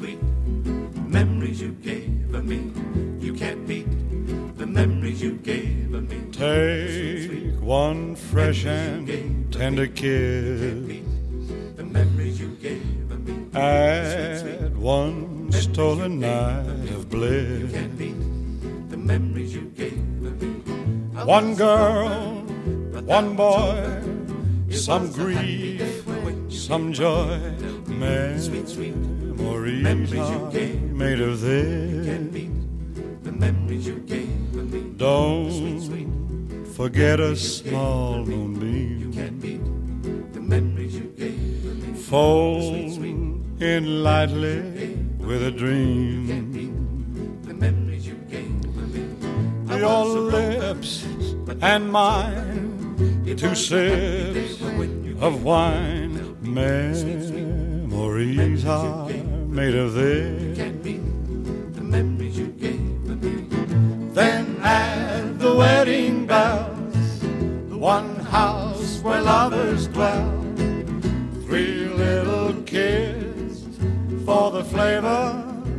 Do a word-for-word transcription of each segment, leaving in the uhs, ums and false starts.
sweet memories you gave me. You can't beat the memories you gave me. Take one fresh and tender kiss. The memories you gave me. Add one stolen night of bliss. You can't beat the memories you gave me. One girl, one boy, some grief, some joy. Memories are made of this. The memories you gave me. Don't forget a small moonbeam. You can't beat the memories you gave me. Fold in lightly with a dream. The memories you gave me. Your lips and mine, two sips of wine. Memories are made of this. The memories you gave me. Then add the wedding bells, the one house where lovers dwell. Three little kids for the flavor.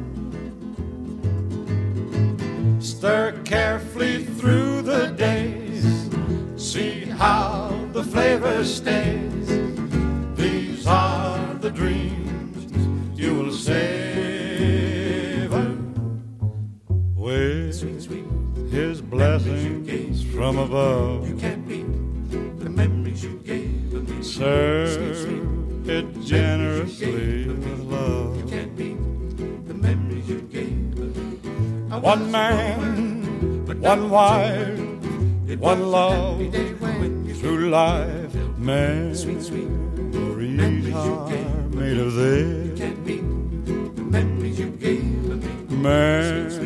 Stir carefully through the days. See how the flavor stays. These are the dreams you will savor with His blessings from above. You can't beat the memories you gave me. Serve it generously with love. You can't beat the memories you gave me. One man, one wife, one love through life. Memories are made of this. You can't beat the memories you gave me. Memories